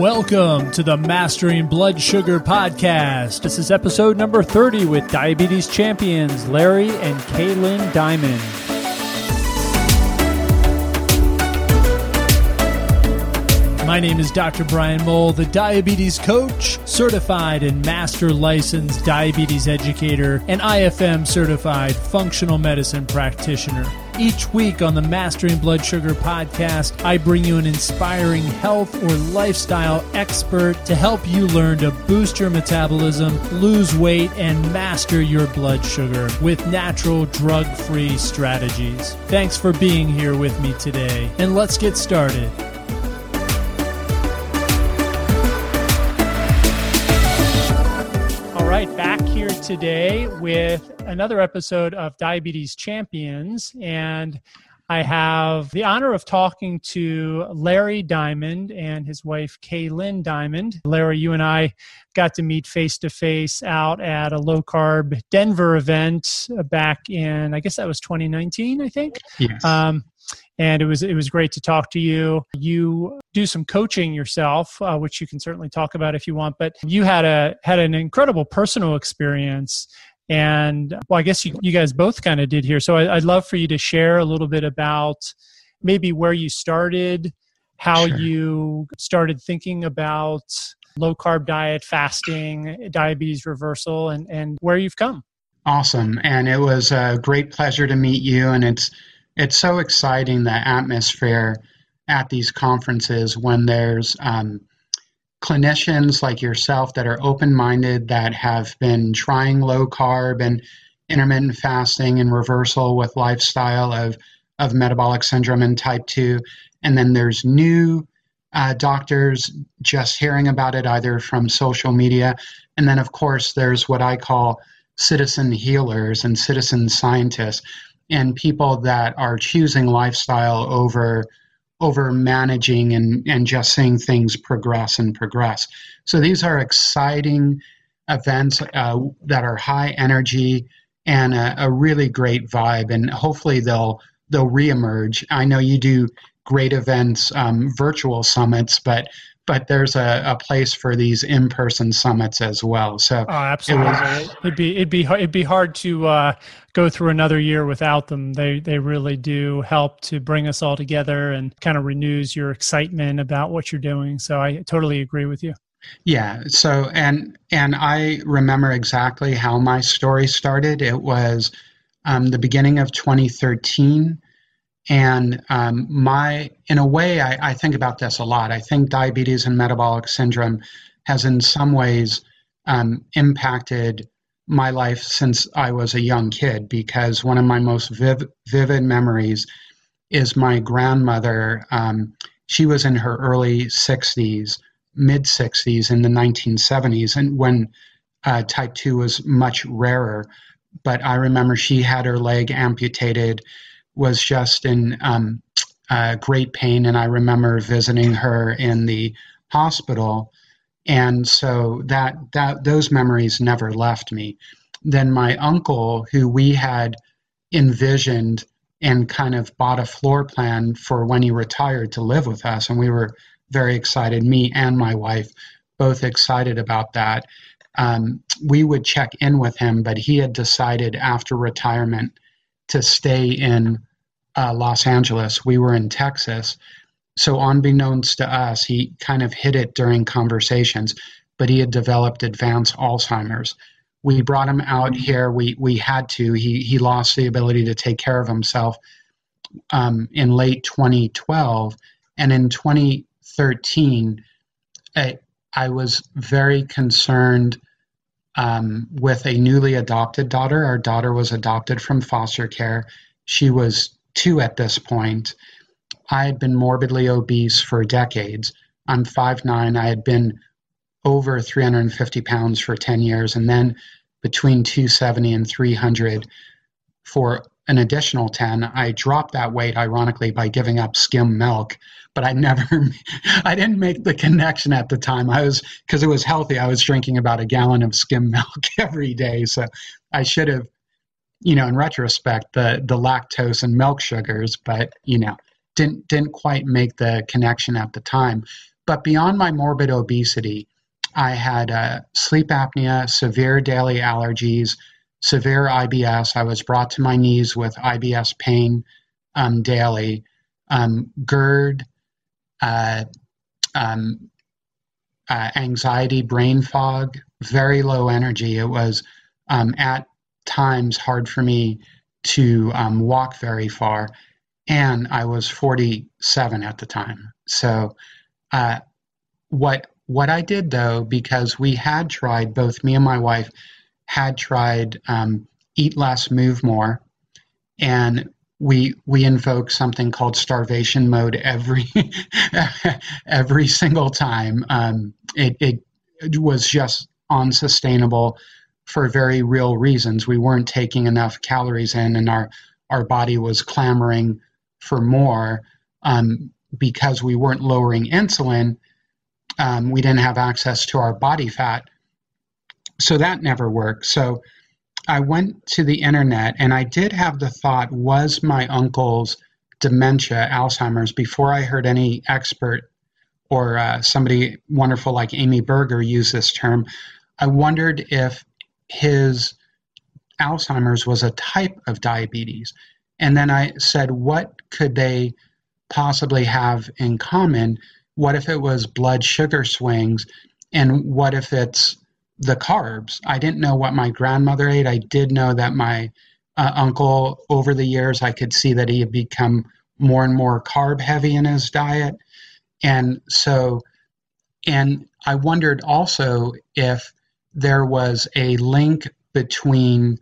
Welcome to the Mastering Blood Sugar Podcast. This is episode number 30 with diabetes champions Larry and Kaylin Diamond. My name is Dr. Brian Mole, the diabetes coach, certified and master licensed diabetes educator, and IFM certified functional medicine practitioner. Each week on the Mastering Blood Sugar podcast, I bring you an inspiring health or lifestyle expert to help you learn to boost your metabolism, lose weight, and master your blood sugar with natural drug-free strategies. Thanks for being here with me today, and let's get started. All right, back here today with another episode of Diabetes Champions, and I have the honor of talking to Larry Diamond and his wife Kaylin Diamond. Larry, you and I got to meet face-to-face out at a low-carb Denver event back in, I guess that was 2019, I think? Yes. And it was great to talk to you. You do some coaching yourself, which you can certainly talk about if you want, but you had an incredible personal experience. And well, I guess you guys both kind of did here. So I'd love for you to share a little bit about maybe where you started, how Sure. you started thinking about low-carb diet, fasting, diabetes reversal, and where you've come. Awesome. And it was a great pleasure to meet you. And it's so exciting, the atmosphere at these conferences when there's clinicians like yourself that are open-minded, that have been trying low carb and intermittent fasting and reversal with lifestyle of metabolic syndrome and type 2. And then there's new doctors just hearing about it either from social media. And then, of course, there's what I call citizen healers and citizen scientists, and people that are choosing lifestyle over managing and just seeing things progress. So these are exciting events that are high energy and a really great vibe, and hopefully they'll reemerge. I know you do great events, virtual summits, but there's a place for these in-person summits as well. So absolutely, it'd be hard to go through another year without them. They really do help to bring us all together and kind of renews your excitement about what you're doing. So I totally agree with you. Yeah. So and I remember exactly how my story started. It was the beginning of 2013. And in a way, I think about this a lot. I think diabetes and metabolic syndrome has in some ways impacted my life since I was a young kid, because one of my most vivid memories is my grandmother. She was in her early 60s, mid 60s in the 1970s, and when type 2 was much rarer. But I remember she had her leg amputated, was just in great pain, and I remember visiting her in the hospital, and so that those memories never left me. Then my uncle, who we had envisioned and kind of bought a floor plan for when he retired to live with us, and we were very excited, me and my wife, both excited about that. We would check in with him, but he had decided after retirement to stay in Los Angeles. We were in Texas. So unbeknownst to us, he kind of hid it during conversations, but he had developed advanced Alzheimer's. We brought him out here. We had to. He lost the ability to take care of himself in late 2012. And in 2013, I was very concerned with a newly adopted daughter. Our daughter was adopted from foster care. She was 2 at this point. I had been morbidly obese for decades. I'm 5'9". I had been over 350 pounds for 10 years, and then between 270 and 300 for an additional 10. I dropped that weight, ironically, by giving up skim milk, but I didn't make the connection at the time. Because it was healthy, I was drinking about a gallon of skim milk every day. So I should have, in retrospect, the lactose and milk sugars, but, didn't quite make the connection at the time. But beyond my morbid obesity, I had sleep apnea, severe daily allergies, severe IBS. I was brought to my knees with IBS pain daily, GERD, anxiety, brain fog, very low energy. It was at times hard for me to walk very far, and I was 47 at the time. So what I did, though, because we had tried, both me and my wife had tried Eat Less, Move More, and we invoked something called starvation mode every every single time. It was just unsustainable for very real reasons. We weren't taking enough calories in, and our body was clamoring for more because we weren't lowering insulin. We didn't have access to our body fat. So that never worked. So I went to the internet, and I did have the thought, was my uncle's dementia, Alzheimer's, before I heard any expert or somebody wonderful like Amy Berger use this term. I wondered if his Alzheimer's was a type of diabetes. And then I said, what could they possibly have in common? What if it was blood sugar swings? And what if it's the carbs? I didn't know what my grandmother ate. I did know that my uncle, over the years, I could see that he had become more and more carb heavy in his diet. And I wondered also if there was a link between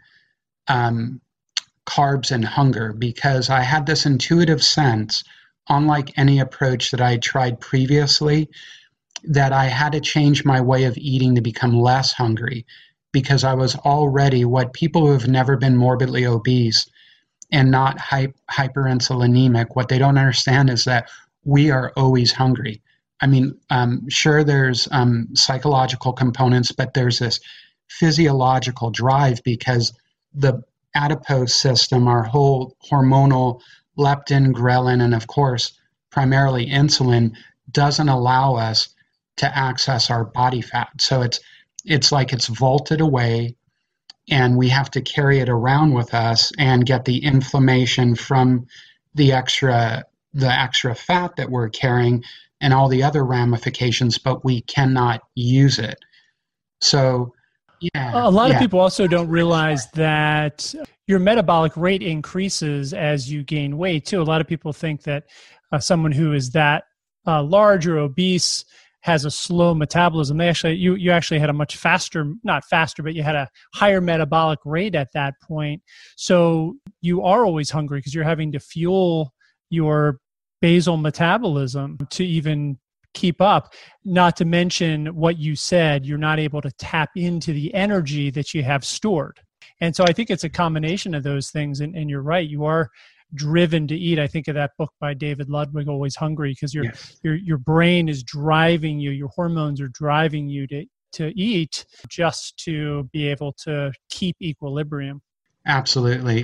carbs and hunger, because I had this intuitive sense, unlike any approach that I had tried previously, that I had to change my way of eating to become less hungry, because I was already what people who have never been morbidly obese and not hyperinsulinemic, what they don't understand is that we are always hungry. I mean, sure, there's psychological components, but there's this physiological drive, because the adipose system, our whole hormonal leptin, ghrelin, and of course, primarily insulin, doesn't allow us to access our body fat. So it's like it's vaulted away, and we have to carry it around with us and get the inflammation from the extra fat that we're carrying and all the other ramifications, but we cannot use it. So, yeah. A lot of people also don't realize that your metabolic rate increases as you gain weight too. A lot of people think that someone who is that large or obese has a slow metabolism. You actually had a much faster, not faster, but you had a higher metabolic rate at that point. So you are always hungry because you're having to fuel your basal metabolism to even keep up. Not to mention what you said, you're not able to tap into the energy that you have stored. And so I think it's a combination of those things. And you're right, you are driven to eat. I think of that book by David Ludwig, Always Hungry, because your brain is driving you, your hormones are driving you to eat just to be able to keep equilibrium. Absolutely.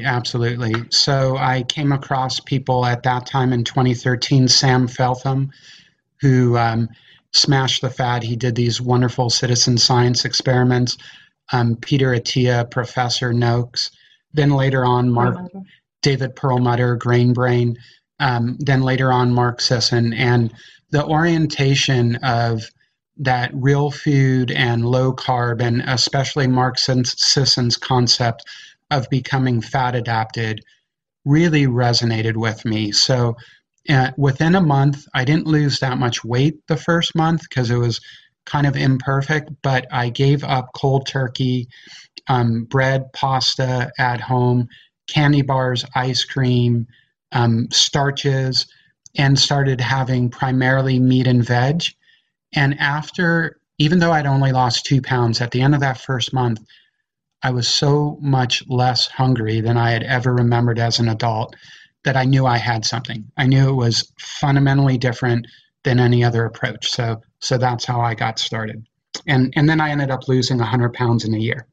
So I came across people at that time in 2013, Sam Feltham, who smashed the fad. He did these wonderful citizen science experiments. Peter Attia, Professor Noakes. Then later on, David Perlmutter, Grain Brain. Then later on, Mark Sisson. And the orientation of that real food and low carb, and especially Mark Sisson's concept of becoming fat adapted, really resonated with me. So within a month, I didn't lose that much weight the first month because it was kind of imperfect, but I gave up cold turkey, bread, pasta at home, candy bars, ice cream, starches, and started having primarily meat and veg. And after, even though I'd only lost 2 pounds, at the end of that first month, I was so much less hungry than I had ever remembered as an adult that I knew I had something. I knew it was fundamentally different than any other approach. So that's how I got started. And then I ended up losing 100 pounds in a year.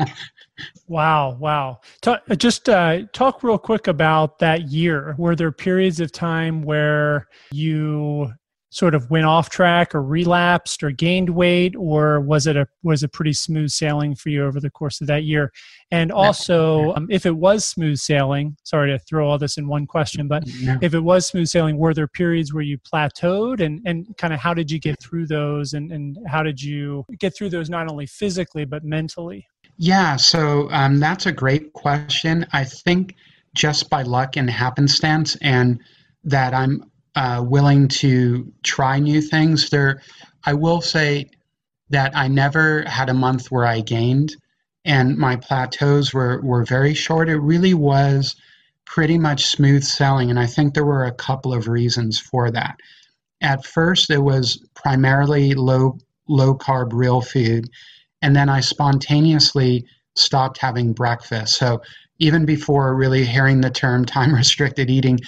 Wow. Talk real quick about that year. Were there periods of time where you sort of went off track or relapsed or gained weight, or was it pretty smooth sailing for you over the course of that year? And also, if it was smooth sailing, sorry to throw all this in one question, but if it was smooth sailing, were there periods where you plateaued, and kind of how did you get through those, and how did you get through those not only physically but mentally? Yeah, so that's a great question. I think just by luck and happenstance, and that I'm willing to try new things. I will say that I never had a month where I gained, and my plateaus were very short. It really was pretty much smooth sailing, and I think there were a couple of reasons for that. At first, it was primarily low carb real food, and then I spontaneously stopped having breakfast. So even before really hearing the term time restricted eating,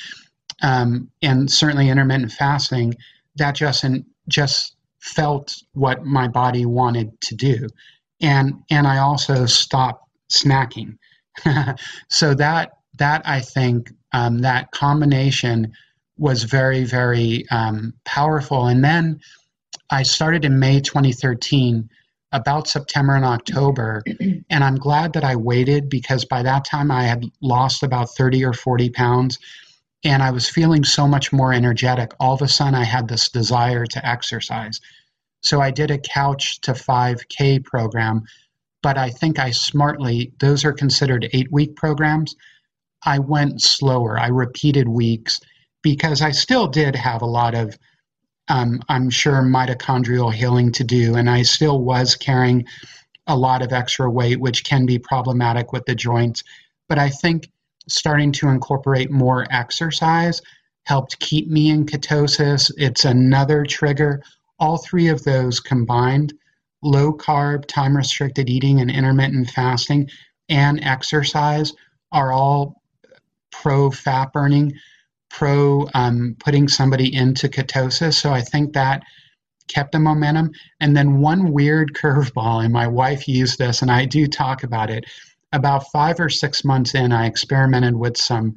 and certainly intermittent fasting, that just felt what my body wanted to do, and I also stopped snacking. So that I think that combination was very, very powerful. And then I started in May 2013. About September and October, and I'm glad that I waited, because by that time I had lost about 30 or 40 pounds. And I was feeling so much more energetic. All of a sudden, I had this desire to exercise. So I did a Couch to 5K program, but I think those are considered 8-week programs. I went slower. I repeated weeks, because I still did have a lot of, I'm sure, mitochondrial healing to do. And I still was carrying a lot of extra weight, which can be problematic with the joints. But I think starting to incorporate more exercise helped keep me in ketosis. It's another trigger. All three of those combined, low carb, time restricted eating, and intermittent fasting, and exercise, are all pro fat burning, pro putting somebody into ketosis. So I think that kept the momentum. And then one weird curveball, and my wife used this, and I do talk about it. About 5 or 6 months in, I experimented with some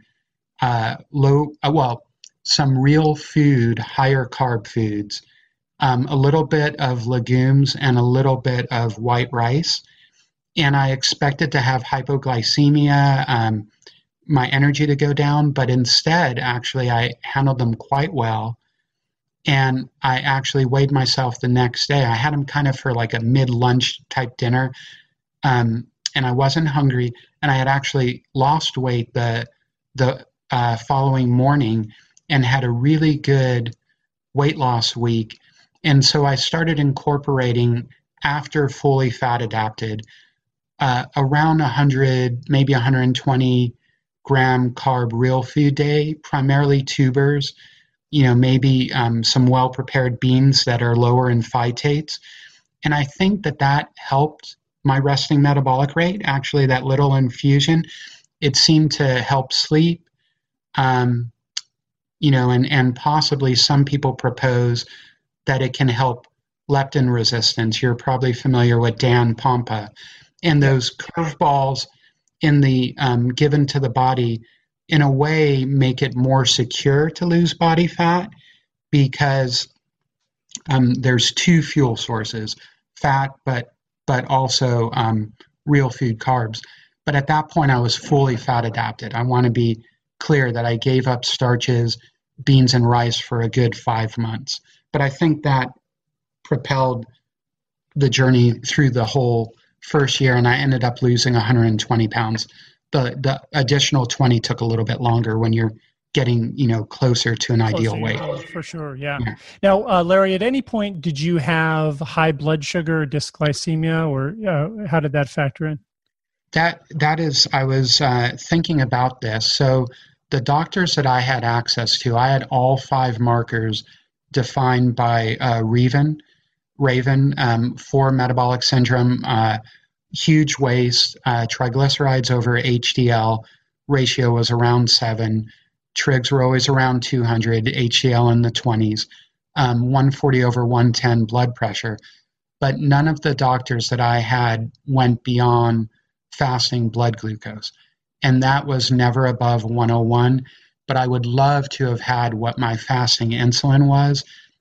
some real food, higher carb foods, a little bit of legumes and a little bit of white rice. And I expected to have hypoglycemia, my energy to go down, but instead, actually, I handled them quite well. And I actually weighed myself the next day. I had them kind of for like a mid-lunch type dinner. And I wasn't hungry, and I had actually lost weight the following morning and had a really good weight loss week. And so I started incorporating, after fully fat adapted, around 100, maybe 120 gram carb real food day, primarily tubers, maybe some well-prepared beans that are lower in phytates. And I think that helped my resting metabolic rate. Actually, that little infusion, it seemed to help sleep. And possibly some people propose that it can help leptin resistance. You're probably familiar with Dan Pompa. And those curveballs in the given to the body, in a way, make it more secure to lose body fat, because there's two fuel sources, fat, but also real food carbs. But at that point, I was fully fat adapted. I want to be clear that I gave up starches, beans, and rice for a good 5 months. But I think that propelled the journey through the whole first year, and I ended up losing 120 pounds. The additional 20 took a little bit longer when you're getting, closer to an ideal weight. For sure, yeah. Now, Larry, at any point, did you have high blood sugar or dysglycemia, or how did that factor in? That is, I was thinking about this. So the doctors that I had access to, I had all 5 markers defined by Raven for metabolic syndrome, huge waist, triglycerides over HDL ratio was around 7. Trigs were always around 200, HDL in the 20s, 140 over 110 blood pressure. But none of the doctors that I had went beyond fasting blood glucose. And that was never above 101. But I would love to have had what my fasting insulin was.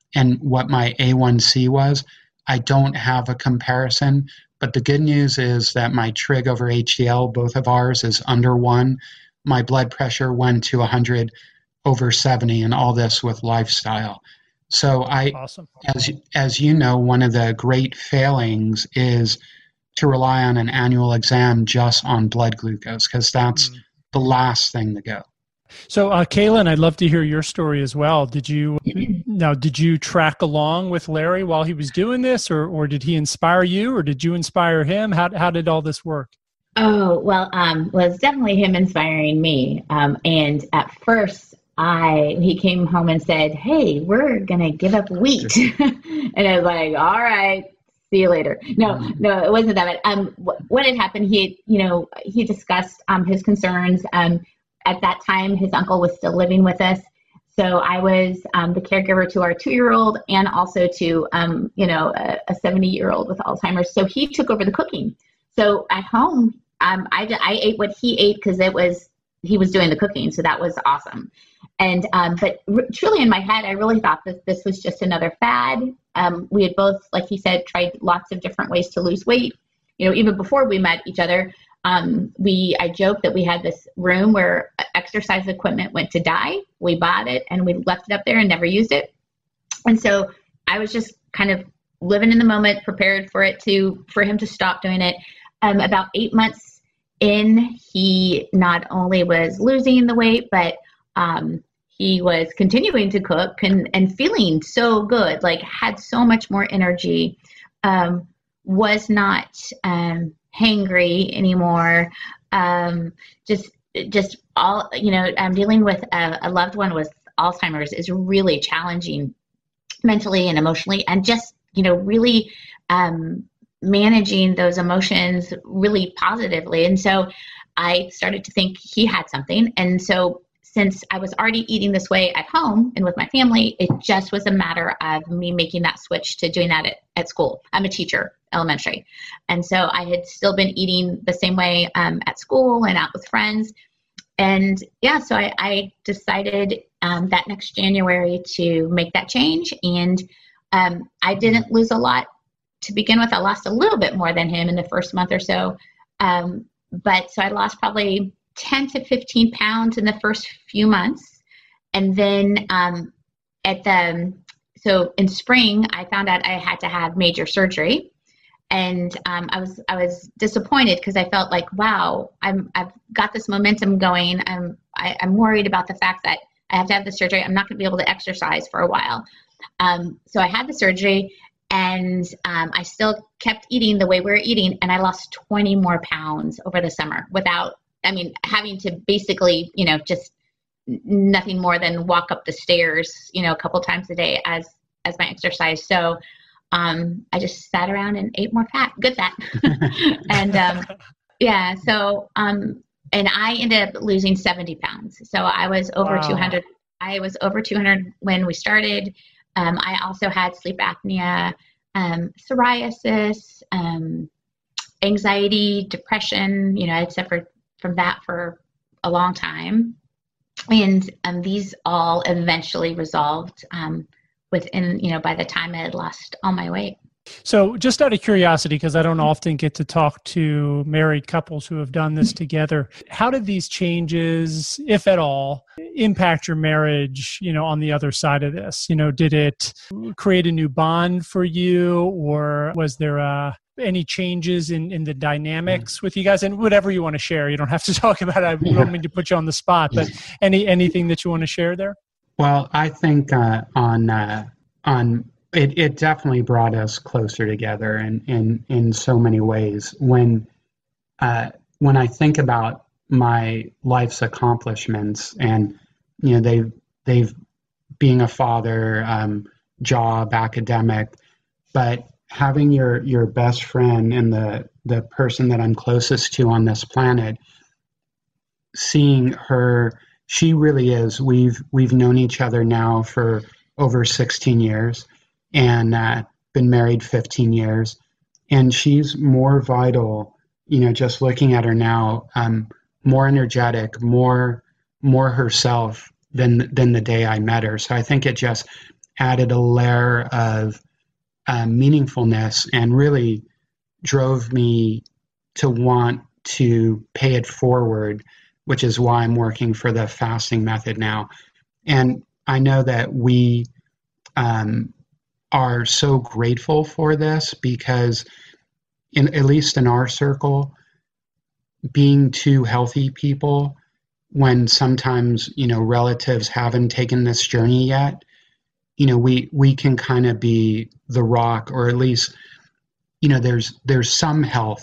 and what my A1C was. I don't have a comparison, but the good news is that my trig over HDL, both of ours, is under 1. My blood pressure went to 100 over 70, and all this with lifestyle. So Awesome. as you know, one of the great failings is to rely on an annual exam just on blood glucose, because that's the last thing to go. So, Kaylin, I'd love to hear your story as well. Did you track along with Larry while he was doing this, or did he inspire you, or did you inspire him? How did all this work? Oh, well, it was definitely him inspiring me. And at first, he came home and said, "Hey, we're going to give up wheat." And I was like, "All right, see you later." No, it wasn't that. But what had happened, he discussed his concerns. At that time, his uncle was still living with us. So I was the caregiver to our 2-year-old and also to, a 70-year-old with Alzheimer's. So he took over the cooking. So at home, I ate what he ate because he was doing the cooking. So that was awesome. And but truly in my head, I really thought that this was just another fad. We had both, like he said, tried lots of different ways to lose weight. Even before we met each other, I joked that we had this room where exercise equipment went to die. We bought it and we left it up there and never used it. And so I was just kind of living in the moment, prepared for him to stop doing it. About 8 months in, he not only was losing the weight, but he was continuing to cook and feeling so good, like had so much more energy, was not hangry anymore. Just all, dealing with a loved one with Alzheimer's is really challenging mentally and emotionally, and just, really managing those emotions really positively. And so I started to think he had something. And so since I was already eating this way at home and with my family, it just was a matter of me making that switch to doing that at school. I'm a teacher, elementary. And so I had still been eating the same way at school and out with friends. And so I decided that next January to make that change. And I didn't lose a lot to begin with. I lost a little bit more than him in the first month or so. But so I lost probably 10 to 15 pounds in the first few months. And then so in spring, I found out I had to have major surgery. And I was disappointed because I felt like, wow, I've got this momentum going. I'm worried about the fact that I have to have the surgery. I'm not going to be able to exercise for a while. So I had the surgery, and I still kept eating the way we were eating, and I lost 20 more pounds over the summer without, having to basically, just nothing more than walk up the stairs, a couple times a day as my exercise. So I just sat around and ate more good fat. And and I ended up losing 70 pounds. So I was over 200. I was over 200 when we started. I also had sleep apnea, psoriasis, anxiety, depression. I had suffered from that for a long time. And these all eventually resolved within, by the time I had lost all my weight. So just out of curiosity, because I don't often get to talk to married couples who have done this together, how did these changes, if at all, impact your marriage, on the other side of this? Did it create a new bond for you, or was there any changes in the dynamics with you guys? And whatever you want to share, you don't have to talk about it. I don't mean to put you on the spot, but anything that you want to share there? Well, I think it definitely brought us closer together in so many ways. When I think about my life's accomplishments, and they've being a father, job, academic, but having your best friend and the person that I'm closest to on this planet, seeing her, she really is. We've known each other now for over 16 years. And been married 15 years, and she's more vital, just looking at her now, more energetic, more herself than the day I met her. So I think it just added a layer of meaningfulness and really drove me to want to pay it forward, which is why I'm working for the fasting method now. And I know that we are so grateful for this because, at least in our circle, being two healthy people, when sometimes, relatives haven't taken this journey yet, we can kind of be the rock, or at least, there's some health,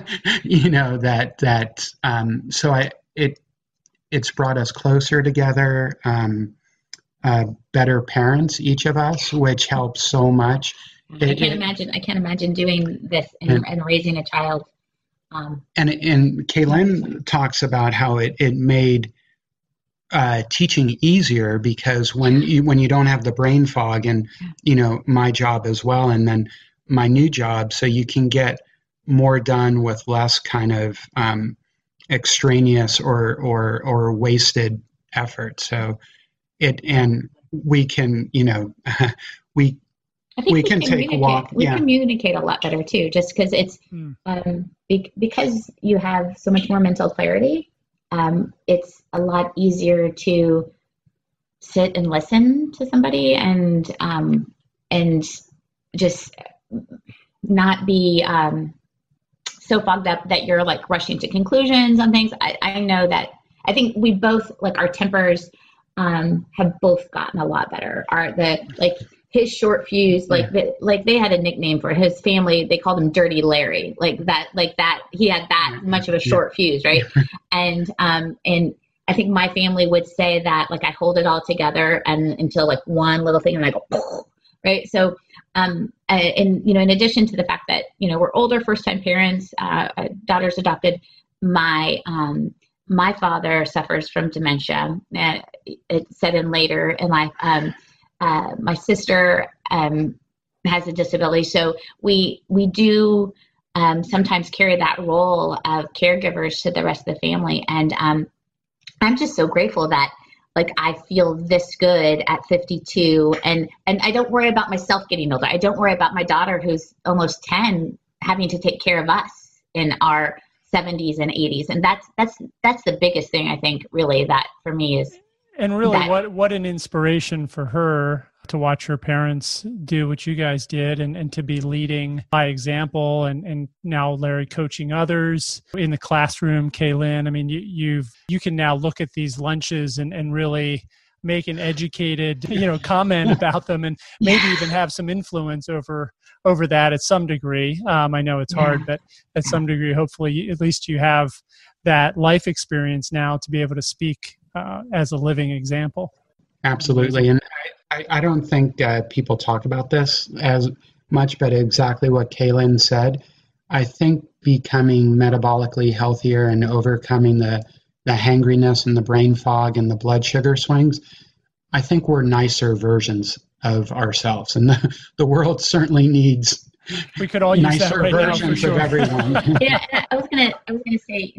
it's brought us closer together, better parents, each of us, which helps so much. I can't imagine doing this and raising a child. And Kaylin talks about how it made teaching easier, because when you don't have the brain fog, and my job as well, and then my new job, so you can get more done with less kind of extraneous or wasted effort. So we can we can take a walk. We communicate a lot better too, just because it's because you have so much more mental clarity. It's a lot easier to sit and listen to somebody and just not be so fogged up that you're like rushing to conclusions on things. I know that I think we both, like, our tempers have both gotten a lot better. His short fuse, they had a nickname for his family. They called him Dirty Larry, like that. He had that much of a short fuse, right? And I think my family would say that, like, I hold it all together, and until like one little thing, and I go, right? So, in addition to the fact that we're older, first-time parents, daughters adopted, my father suffers from dementia. It set in later in life. My sister has a disability, so we do sometimes carry that role of caregivers to the rest of the family. And I'm just so grateful that, like, I feel this good at 52, and I don't worry about myself getting older. I don't worry about my daughter, who's almost 10, having to take care of us in our 70s and 80s, and that's the biggest thing, I think, really, that for me is. And really, what an inspiration for her to watch her parents do what you guys did, and to be leading by example, and now Larry coaching others in the classroom. Kaylin, I mean, you can now look at these lunches and really make an educated comment about them, and maybe even have some influence over that at some degree. I know it's hard, but at some degree, hopefully, at least you have that life experience now to be able to speak as a living example. Absolutely. And I don't think people talk about this as much, but exactly what Kaylin said. I think becoming metabolically healthier and overcoming the hangriness and the brain fog and the blood sugar swings, I think we're nicer versions of ourselves. And the world certainly needs we could all use nicer that right versions now, for sure. of everyone. I was gonna say,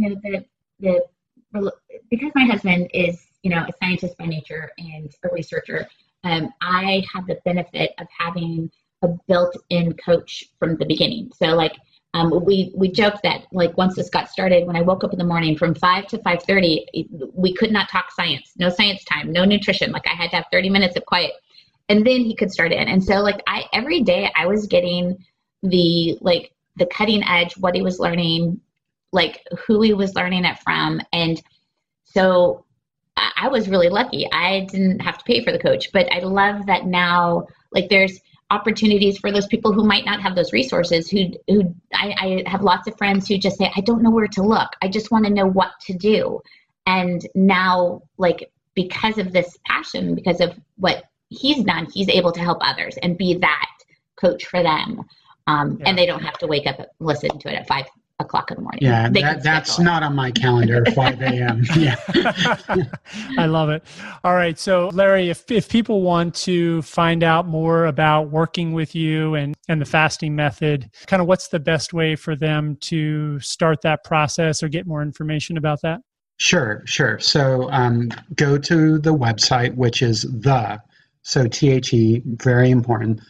because my husband is, a scientist by nature and a researcher, I have the benefit of having a built-in coach from the beginning. So, like, we joked that, like, once this got started, when I woke up in the morning from 5 to 5:30, we could not talk science, no science time, no nutrition. Like, I had to have 30 minutes of quiet, and then he could start in. And so, like, every day I was getting the cutting edge, what he was learning, like who he was learning it from. And so I was really lucky. I didn't have to pay for the coach, but I love that now, like, there's opportunities for those people who might not have those resources, I have lots of friends who just say, I don't know where to look. I just want to know what to do. And now, like, because of this passion, because of what he's done, he's able to help others and be that coach for them. And they don't have to wake up and listen to it at 5 o'clock in the morning. Yeah, that's not on my calendar, 5 a.m. Yeah. I love it. All right. So, Larry, if people want to find out more about working with you and the fasting method, kind of what's the best way for them to start that process or get more information about that? Sure. So go to the website, which is So THE, very important,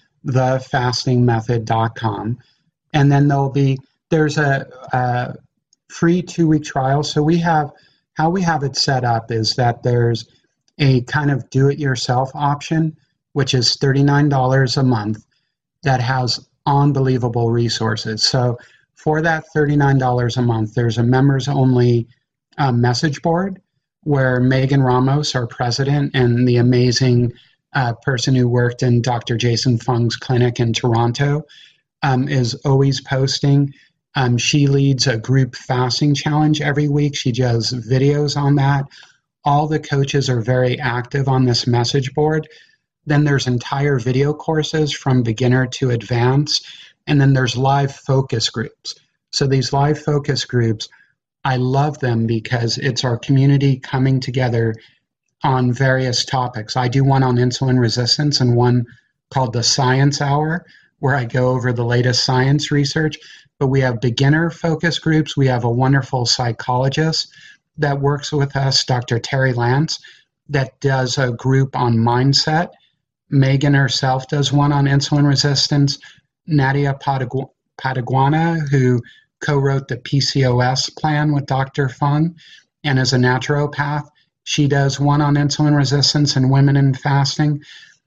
thefastingmethod.com. And then there's a free 2-week trial. So how we have it set up is that there's a kind of do-it-yourself option, which is $39 a month, that has unbelievable resources. So for that $39 a month, there's a members-only message board where Megan Ramos, our president, and the amazing person who worked in Dr. Jason Fung's clinic in Toronto is always posting. She leads a group fasting challenge every week. She does videos on that. All the coaches are very active on this message board. Then there's entire video courses from beginner to advanced. And then there's live focus groups. So these live focus groups, I love them because it's our community coming together on various topics. I do one on insulin resistance and one called the Science Hour, where I go over the latest science research. But we have beginner focus groups. We have a wonderful psychologist that works with us, Dr. Terry Lance, that does a group on mindset. Megan herself does one on insulin resistance. Nadia Pataguana, who co-wrote the PCOS plan with Dr. Fung and is a naturopath, she does one on insulin resistance and women in fasting.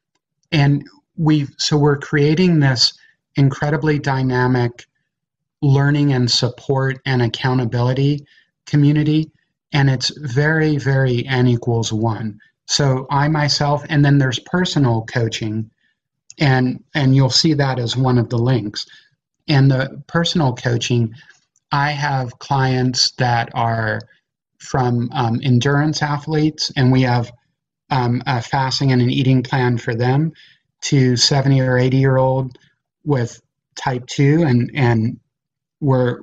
And we're creating this incredibly dynamic learning and support and accountability community. And it's very, very N equals 1. So I myself, and then there's personal coaching, and you'll see that as one of the links. And the personal coaching, I have clients that are from endurance athletes, and we have a fasting and an eating plan for them, to 70 or 80-year-old with type 2, and we're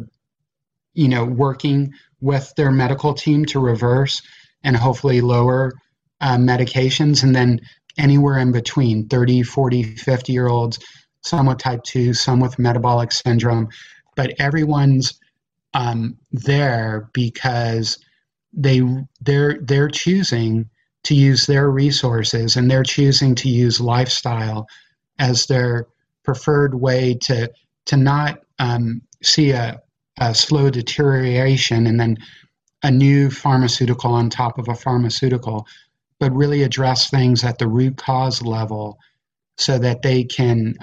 working with their medical team to reverse and hopefully lower medications, and then anywhere in between, 30, 40, 50-year-olds, some with type 2, some with metabolic syndrome, but everyone's there because they're choosing to use their resources, and they're choosing to use lifestyle as their preferred way to not see a slow deterioration and then a new pharmaceutical on top of a pharmaceutical, but really address things at the root cause level so that they can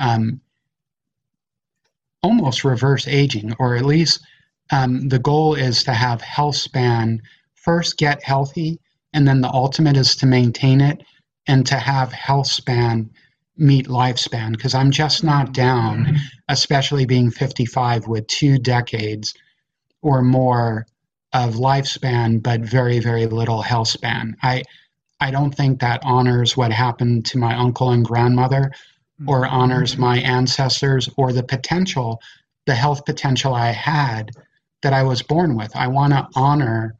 almost reverse aging, or at least the goal is to have health span, first get healthy, and then the ultimate is to maintain it and to have health span meet lifespan, because I'm just not down, especially being 55 with 2 decades or more of lifespan, but very, very little health span. I don't think that honors what happened to my uncle and grandmother, or honors my ancestors, or the potential, the health potential I had that I was born with. I want to honor,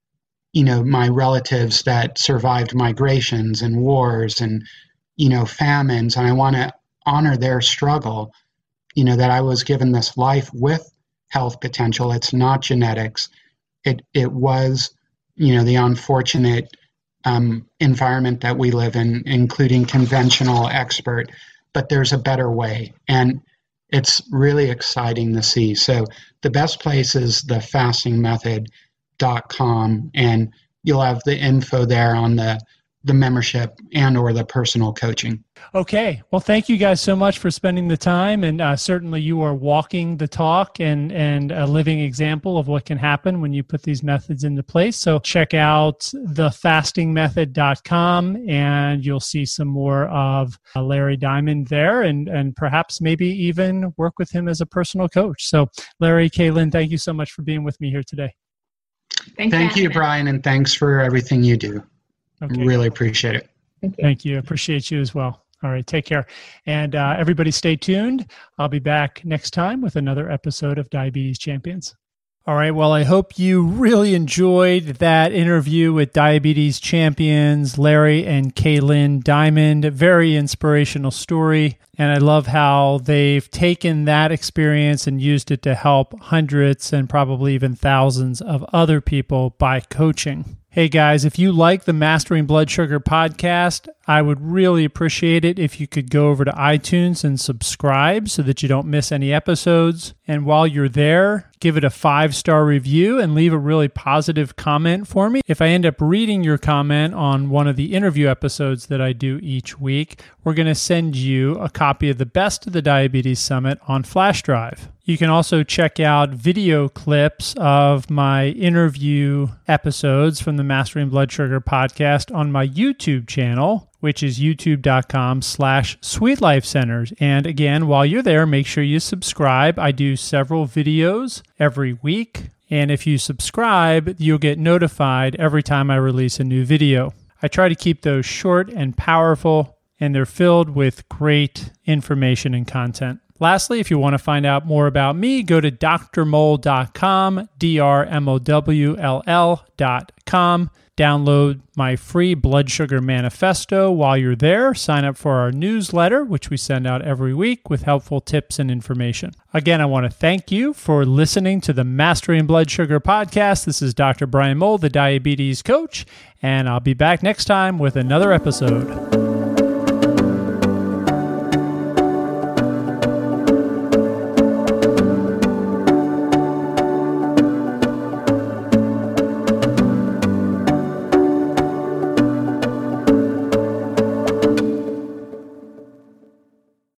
my relatives that survived migrations and wars and, famines, and I want to honor their struggle, that I was given this life with health potential. It's not genetics. It was, the unfortunate environment that we live in, including conventional expert, but there's a better way. And it's really exciting to see. So the best place is thefastingmethod.com, and you'll have the info there on the membership and or the personal coaching. Okay. Well, thank you guys so much for spending the time. And certainly you are walking the talk and a living example of what can happen when you put these methods into place. So check out thefastingmethod.com and you'll see some more of Larry Diamond there, and perhaps maybe even work with him as a personal coach. So Larry, Kaylin, thank you so much for being with me here today. Thank you, Brian, and thanks for everything you do. Okay. Really appreciate it. Thank you. Appreciate you as well. All right. Take care. And everybody stay tuned. I'll be back next time with another episode of Diabetes Champions. All right. Well, I hope you really enjoyed that interview with Diabetes Champions, Larry and Kaylin Diamond. Very inspirational story. And I love how they've taken that experience and used it to help hundreds and probably even thousands of other people by coaching. Hey guys, if you like the Mastering Blood Sugar podcast, I would really appreciate it if you could go over to iTunes and subscribe so that you don't miss any episodes. And while you're there, give it a 5-star review and leave a really positive comment for me. If I end up reading your comment on one of the interview episodes that I do each week, we're going to send you a copy of the Best of the Diabetes Summit on flash drive. You can also check out video clips of my interview episodes from the Mastering Blood Sugar podcast on my YouTube channel, which is youtube.com/SweetLifeCenters. And again, while you're there, make sure you subscribe. I do several videos every week. And if you subscribe, you'll get notified every time I release a new video. I try to keep those short and powerful, and they're filled with great information and content. Lastly, if you want to find out more about me, go to drmole.com, drmowll.com. Download my free blood sugar manifesto while you're there. Sign up for our newsletter, which we send out every week with helpful tips and information. Again, I want to thank you for listening to the Mastering Blood Sugar podcast. This is Dr. Brian Mole, the diabetes coach, and I'll be back next time with another episode.